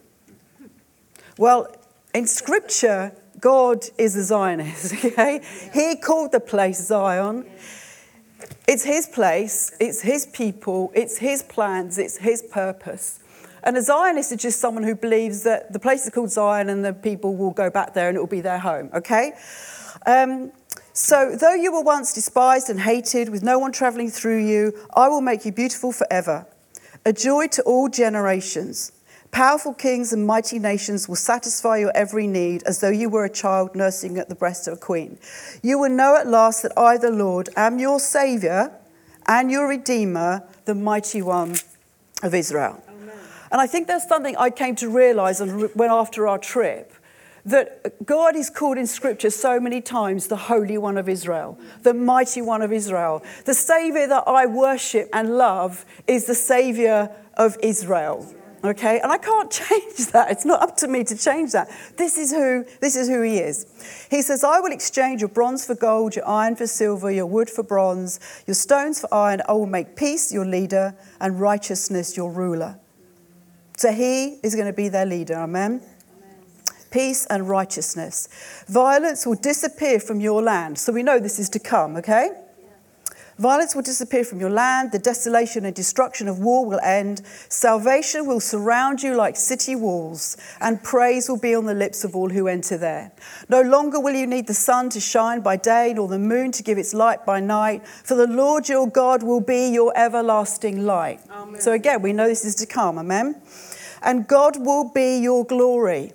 Well, in Scripture, God is a Zionist, okay? He called the place Zion. It's his place, it's his people, it's his plans, it's his purpose. And a Zionist is just someone who believes that the place is called Zion and the people will go back there and it will be their home, okay? Um, so though you were once despised and hated, with no one travelling through you, I will make you beautiful forever, a joy to all generations. Powerful kings and mighty nations will satisfy your every need as though you were a child nursing at the breast of a queen. You will know at last that I, the Lord, am your Saviour and your Redeemer, the mighty one of Israel. Amen. And I think that's something I came to realise when after our trip, that God is called in Scripture so many times the Holy One of Israel, the Mighty One of Israel. The Saviour that I worship and love is the Saviour of Israel. Okay, and I can't change that. It's not up to me to change that. This is who this is who he is. He says, I will exchange your bronze for gold, your iron for silver, your wood for bronze, your stones for iron. I will make peace your leader and righteousness your ruler. So he is going to be their leader. Amen. Amen. Peace and righteousness. Violence will disappear from your land. So we know this is to come, okay? Violence will disappear from your land. The desolation and destruction of war will end. Salvation will surround you like city walls, and praise will be on the lips of all who enter there. No longer will you need the sun to shine by day, nor the moon to give its light by night, for the Lord your God will be your everlasting light. Amen. So again, we know this is to come, amen? And God will be your glory.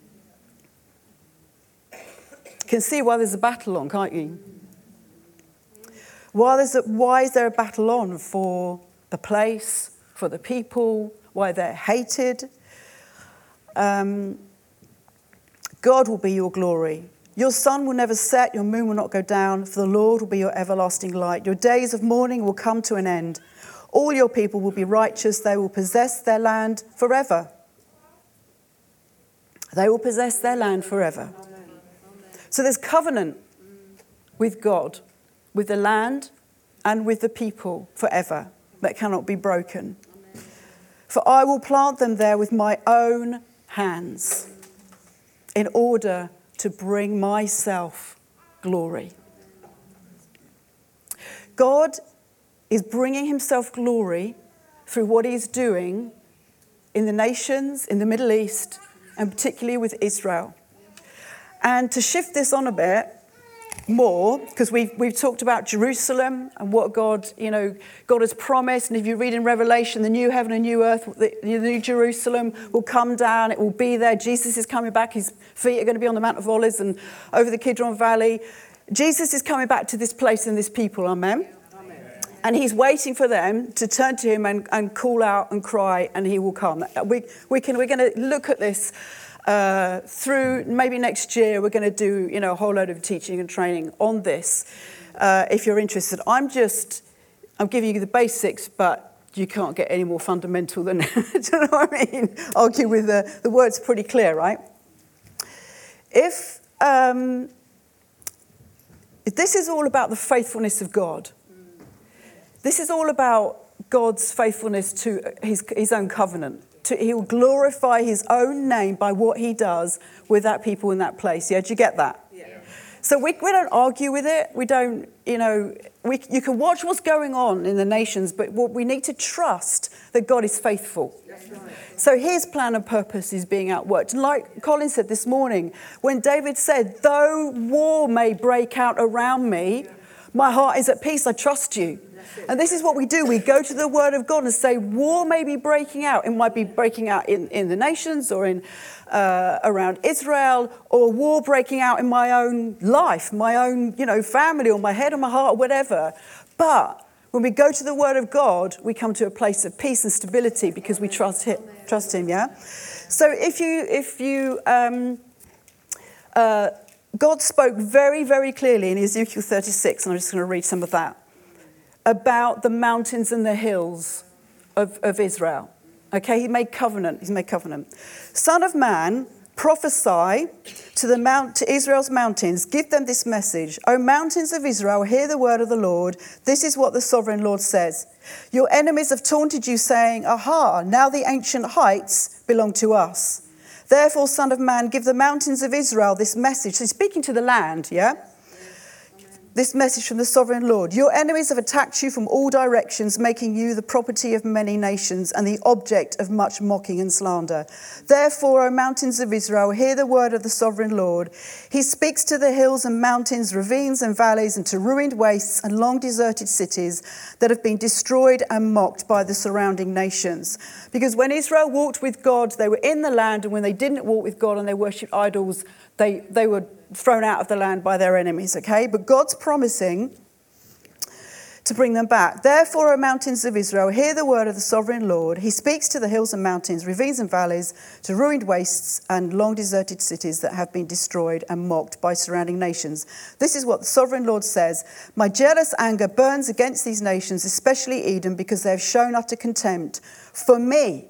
You can see why there's a battle on, can't you? Why, there's a, why is there a battle on for the place, for the people, why they're hated? Um, God will be your glory. Your sun will never set, your moon will not go down, for the Lord will be your everlasting light. Your days of mourning will come to an end. All your people will be righteous. They will possess their land forever. They will possess their land forever. So there's covenant with God, with the land and with the people forever that cannot be broken. Amen. For I will plant them there with my own hands in order to bring myself glory. God is bringing himself glory through what he's doing in the nations, in the Middle East, and particularly with Israel. And to shift this on a bit, more, because we've, we've talked about Jerusalem and what God, you know, God has promised. And if you read in Revelation, the new heaven and new earth, the, the new Jerusalem will come down. It will be there. Jesus is coming back. His feet are going to be on the Mount of Olives and over the Kidron Valley. Jesus is coming back to this place and this people. Amen. Amen. And he's waiting for them to turn to him and, and call out and cry, and he will come. We, we can, we're going to look at this uh, through maybe next year, we're going to do, you know, a whole load of teaching and training on this. Uh, if you're interested, I'm just, I'm giving you the basics, but you can't get any more fundamental than, do you know what I mean? Argue with the, the word's pretty clear, right? If, um, if this is all about the faithfulness of God, this is all about God's faithfulness to his, his own covenant. To, he will glorify his own name by what he does with that people in that place. Yeah, do you get that? Yeah. So we, we don't argue with it. We don't, you know, we, you can watch what's going on in the nations, but what we need to trust that God is faithful. That's right. So his plan and purpose is being outworked. And like Colin said this morning, when David said, though war may break out around me, my heart is at peace, I trust you. And this is what we do. We go to the word of God and say, war may be breaking out. It might be breaking out in, in the nations or in uh, around Israel, or war breaking out in my own life, my own, you know, family, or my head or my heart or whatever. But when we go to the word of God, we come to a place of peace and stability because we trust him, trust him, yeah? So if you, if you, um, uh, God spoke very, very clearly in Ezekiel thirty-six, and I'm just going to read some of that, about the mountains and the hills of, of Israel. Okay, he made covenant. He's made covenant. Son of man, prophesy to the mount to Israel's mountains. Give them this message. O mountains of Israel, hear the word of the Lord. This is what the sovereign Lord says. Your enemies have taunted you, saying, aha, now the ancient heights belong to us. Therefore, son of man, give the mountains of Israel this message. So he's speaking to the land, yeah? This message from the sovereign Lord. Your enemies have attacked you from all directions, making you the property of many nations and the object of much mocking and slander. Therefore, O mountains of Israel, hear the word of the sovereign Lord. He speaks to the hills and mountains, ravines and valleys, and to ruined wastes and long deserted cities that have been destroyed and mocked by the surrounding nations. Because when Israel walked with God, they were in the land, and when they didn't walk with God and they worshipped idols, they, they were thrown out of the land by their enemies, okay? But God's promising to bring them back. Therefore, O mountains of Israel, hear the word of the sovereign Lord. He speaks to the hills and mountains, ravines and valleys, to ruined wastes and long deserted cities that have been destroyed and mocked by surrounding nations. This is what the sovereign Lord says. My jealous anger burns against these nations, especially Edom, because they have shown utter contempt for me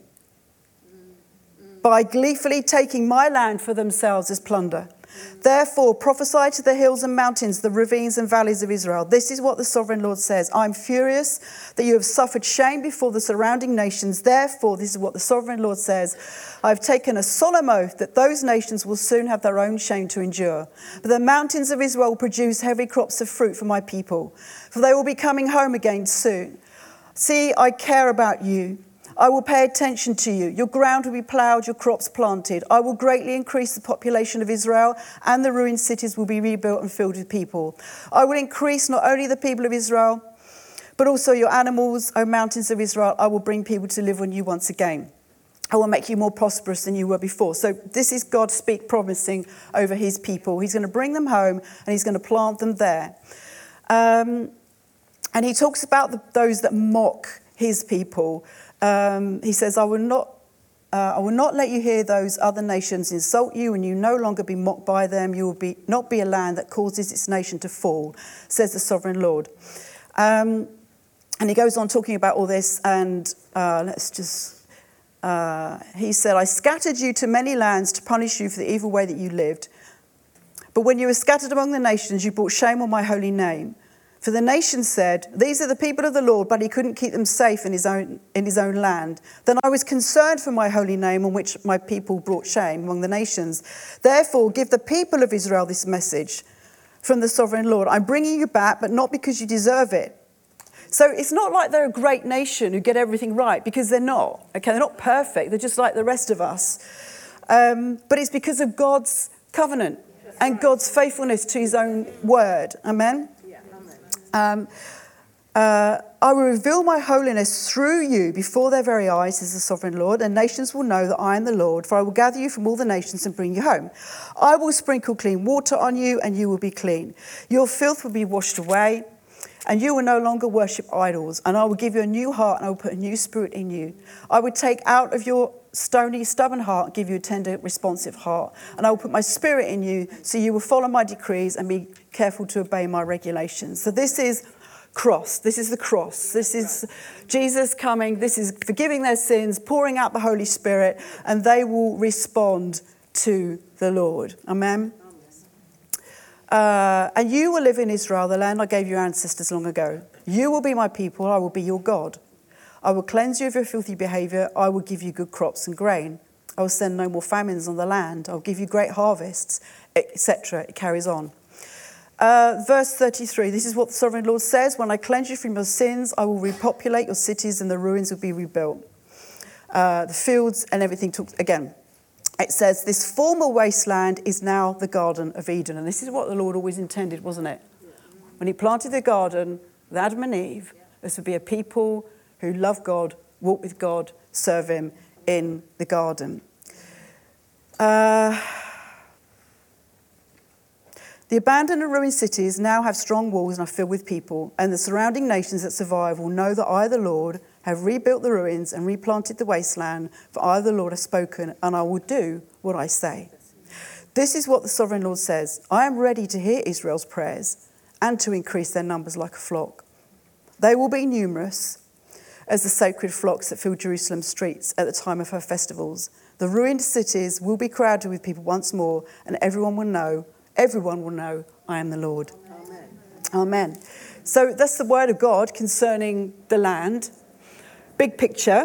by gleefully taking my land for themselves as plunder. Therefore, prophesy to the hills and mountains, the ravines and valleys of Israel. This is what the sovereign Lord says. I'm furious that you have suffered shame before the surrounding nations. Therefore, this is what the sovereign Lord says. I've taken a solemn oath that those nations will soon have their own shame to endure. But the mountains of Israel will produce heavy crops of fruit for my people, for they will be coming home again soon. See, I care about you. I will pay attention to you. Your ground will be ploughed, your crops planted. I will greatly increase the population of Israel, and the ruined cities will be rebuilt and filled with people. I will increase not only the people of Israel, but also your animals, O mountains of Israel. I will bring people to live on you once again. I will make you more prosperous than you were before. So this is God speak promising over his people. He's going to bring them home, and he's going to plant them there. Um, and he talks about the, those that mock his people. Um, he says, I will not uh, I will not let you hear those other nations insult you, and you no longer be mocked by them. You will be not be a land that causes its nation to fall, says the sovereign Lord. Um, and he goes on talking about all this, and uh, let's just, uh, he said, I scattered you to many lands to punish you for the evil way that you lived. But when you were scattered among the nations, you brought shame on my holy name. For the nation said, these are the people of the Lord, but he couldn't keep them safe in his own in his own land. Then I was concerned for my holy name, on which my people brought shame among the nations. Therefore, give the people of Israel this message from the sovereign Lord. I'm bringing you back, but not because you deserve it. So it's not like they're a great nation who get everything right, because they're not. Okay, they're not perfect. They're just like the rest of us. Um, but it's because of God's covenant and God's faithfulness to his own word. Amen? Um, uh, I will reveal my holiness through you before their very eyes, says the sovereign Lord, and nations will know that I am the Lord, for I will gather you from all the nations and bring you home. I will sprinkle clean water on you, and you will be clean. Your filth will be washed away, and you will no longer worship idols. And I will give you a new heart, and I will put a new spirit in you. I will take out of your stony, stubborn heart, give you a tender, responsive heart. And I will put my spirit in you, so you will follow my decrees and be careful to obey my regulations. So this is cross. This is the cross. This is Jesus coming. This is forgiving their sins, pouring out the Holy Spirit, and they will respond to the Lord. Amen. Uh, and you will live in Israel, the land I gave your ancestors long ago. You will be my people. I will be your God. I will cleanse you of your filthy behaviour. I will give you good crops and grain. I will send no more famines on the land. I will give you great harvests, et cetera. It carries on. Uh, verse thirty-three, this is what the Sovereign Lord says. When I cleanse you from your sins, I will repopulate your cities and the ruins will be rebuilt. Uh, the fields and everything. Took, again, it says, this former wasteland is now the Garden of Eden. And this is what the Lord always intended, wasn't it? When he planted the garden with Adam and Eve, this would be a people who love God, walk with God, serve him in the garden. Uh, the abandoned and ruined cities now have strong walls and are filled with people, and the surrounding nations that survive will know that I, the Lord, have rebuilt the ruins and replanted the wasteland, for I, the Lord, have spoken, and I will do what I say. This is what the Sovereign Lord says. I am ready to hear Israel's prayers and to increase their numbers like a flock. They will be numerous as the sacred flocks that fill Jerusalem's streets at the time of her festivals. The ruined cities will be crowded with people once more, and everyone will know, everyone will know I am the Lord. Amen. Amen. So that's the word of God concerning the land. Big picture.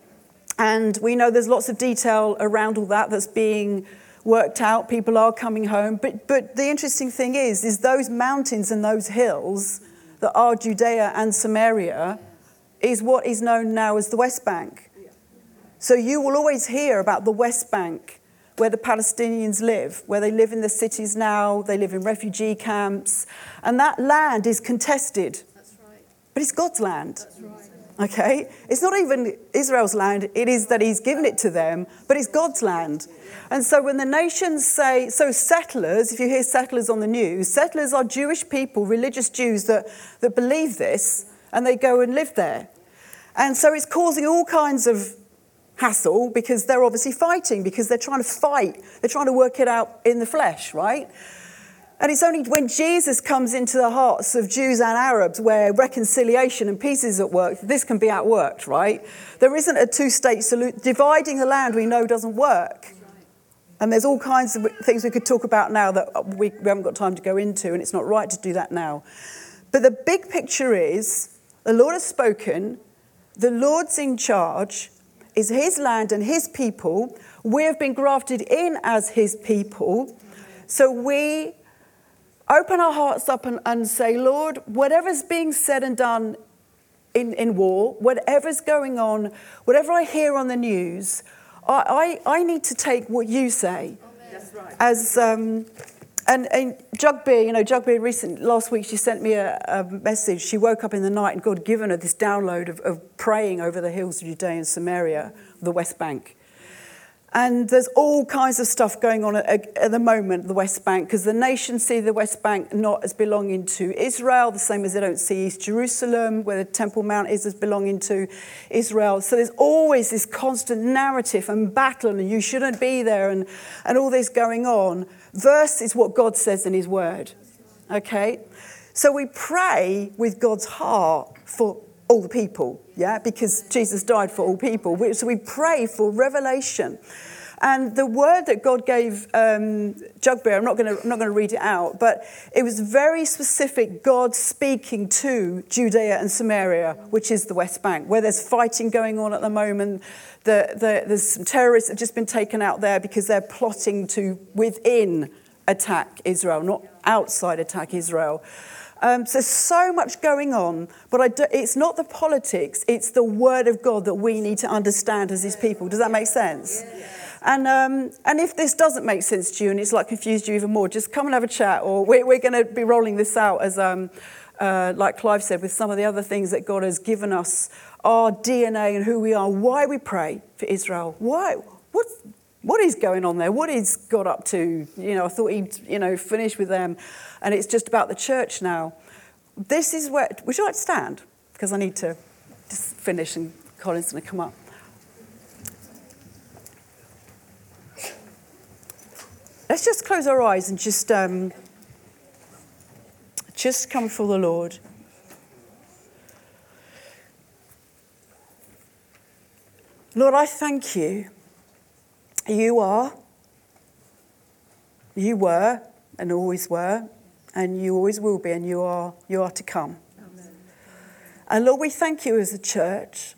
And we know there's lots of detail around all that that's being worked out. People are coming home. But but the interesting thing is, is those mountains and those hills that are Judea and Samaria is what is known now as the West Bank. So you will always hear about the West Bank, where the Palestinians live, where they live in the cities now, they live in refugee camps, and that land is contested. That's right. But it's God's land. That's right. Okay? It's not even Israel's land, it is that he's given it to them, but it's God's land. And so when the nations say, so settlers, if you hear settlers on the news, settlers are Jewish people, religious Jews that, that believe this, and they go and live there. And so it's causing all kinds of hassle because they're obviously fighting, because they're trying to fight. They're trying to work it out in the flesh, right? And it's only when Jesus comes into the hearts of Jews and Arabs where reconciliation and peace is at work, this can be outworked, right? There isn't a two-state solution. Dividing the land we know doesn't work. And there's all kinds of things we could talk about now that we, we haven't got time to go into, and it's not right to do that now. But the big picture is, the Lord has spoken, the Lord's in charge, is his land and his people. We have been grafted in as his people. So we open our hearts up and, and say, Lord, whatever's being said and done in, in war, whatever's going on, whatever I hear on the news, I, I, I need to take what you say. That's right. As um, and, and Jugbeer, you know, Jugbeer recently, last week, she sent me a, a message. She woke up in the night and God had given her this download of, of praying over the hills of Judea and Samaria, the West Bank. And there's all kinds of stuff going on at, at the moment, the West Bank, because the nations see the West Bank not as belonging to Israel, the same as they don't see East Jerusalem, where the Temple Mount is, as belonging to Israel. So there's always this constant narrative and battle, and you shouldn't be there, and, and all this going on. Verse is what God says in his word. Okay? So we pray with God's heart for all the people, yeah, because Jesus died for all people. So we pray for revelation. And the word that God gave um, Jugbeer, I'm not going to I'm not going to read it out, but it was very specific, God speaking to Judea and Samaria, which is the West Bank, where there's fighting going on at the moment. The, the, there's some terrorists that have just been taken out there because they're plotting to, within, attack Israel, not outside attack Israel. Um, so there's so much going on, but I do, it's not the politics, it's the word of God that we need to understand as his people. Does that make sense? And um, and if this doesn't make sense to you and it's like confused you even more, just come and have a chat, or we're, we're going to be rolling this out as, um, uh, like Clive said, with some of the other things that God has given us, our D N A and who we are, why we pray for Israel, why, what, what is going on there, what is God up to? You know, I thought he'd, you know, finish with them. And it's just about the church now. This is where, would you like to stand? Because I need to just finish and Colin's going to come up. let's just close our eyes and just, um, just come before the Lord. Lord, I thank you. You are, you were, and always were, and you always will be, and you are, you are to come. Amen. And Lord, we thank you as a church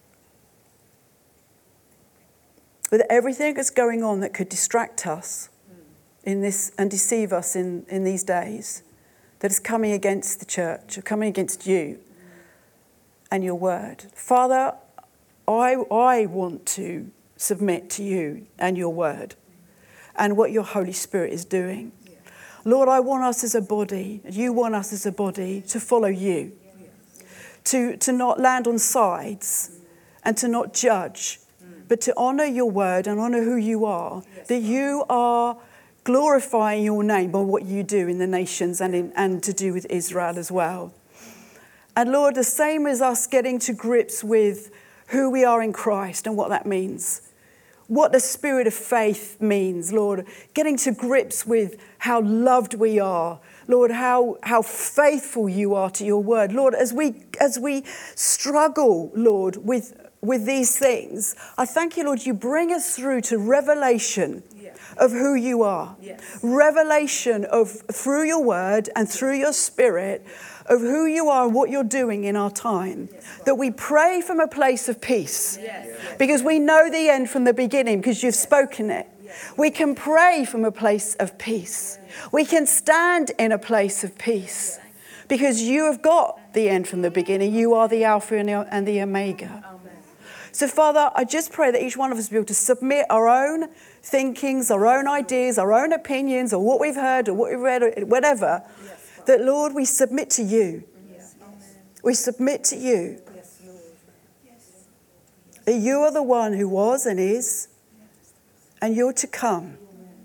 with everything that's going on that could distract us in this and deceive us in, in these days, that is coming against the church, or coming against you and your word. Father, I, I want to submit to you and your word and what your Holy Spirit is doing. Yeah. Lord, I want us as a body, you want us as a body to follow you, yeah. to, to not land on sides mm. and to not judge, mm. but to honour your word and honour who you are, yes. that you are glorifying your name by what you do in the nations and, in, and to do with Israel as well. And Lord, the same as us getting to grips with who we are in Christ and what that means. What the spirit of faith means, Lord. Getting to grips with how loved we are. Lord, how, how faithful you are to your word. Lord, as we as we struggle, Lord, with, with these things, I thank you, Lord, you bring us through to revelation yeah. of who you are. Yes. Revelation of through your word and through your spirit of who you are and what you're doing in our time. Yes, that we pray from a place of peace. Yes. Yes. Because we know the end from the beginning because you've spoken it. Yes. We can pray from a place of peace. Yes. We can stand in a place of peace because you have got the end from the beginning. You are the Alpha and the Omega. Amen. So Father, I just pray that each one of us be able to submit our own thinkings, our own ideas, our own opinions, or what we've heard or what we've read, or whatever. Yes. That, Lord, we submit to you. Yes. We submit to you. Yes, Lord. Yes. That you are the one who was and is, and you're to come.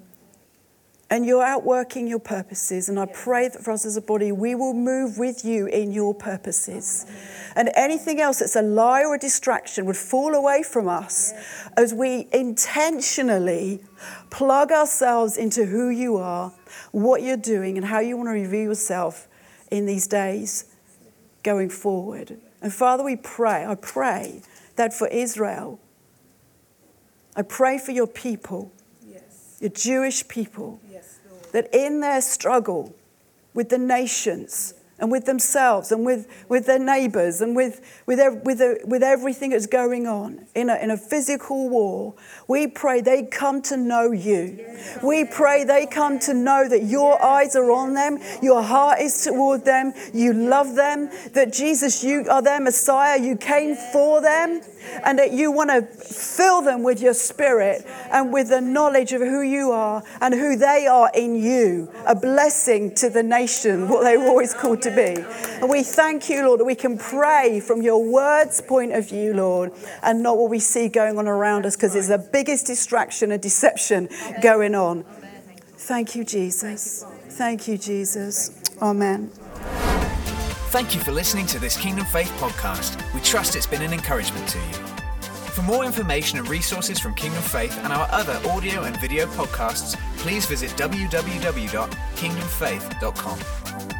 And you're outworking your purposes. And I pray that for us as a body, we will move with you in your purposes. And anything else that's a lie or a distraction would fall away from us as we intentionally plug ourselves into who you are, what you're doing, and how you want to reveal yourself in these days going forward. And Father, we pray, I pray that for Israel, I pray for your people, yes. your Jewish people, yes, that in their struggle with the nations and with themselves and with, with their neighbours and with with with, with everything that's going on in a, in a physical war, we pray they come to know you. Yes. We pray they come to know that your yes. eyes are on them, your heart is toward them, you love them, that Jesus, you are their Messiah, you came for them, and that you want to fill them with your spirit and with the knowledge of who you are and who they are in you, a blessing to the nation, what they were always called to be. And we thank you, Lord, that we can pray from your word's point of view, Lord, and not what we see going on around us, because it's the biggest distraction and deception going on. Thank you, Jesus. Thank you, Jesus. Amen.
Thank you for listening to this Kingdom Faith podcast. We trust it's been an encouragement to you. For more information and resources from Kingdom Faith and our other audio and video podcasts, please visit w w w dot kingdom faith dot com.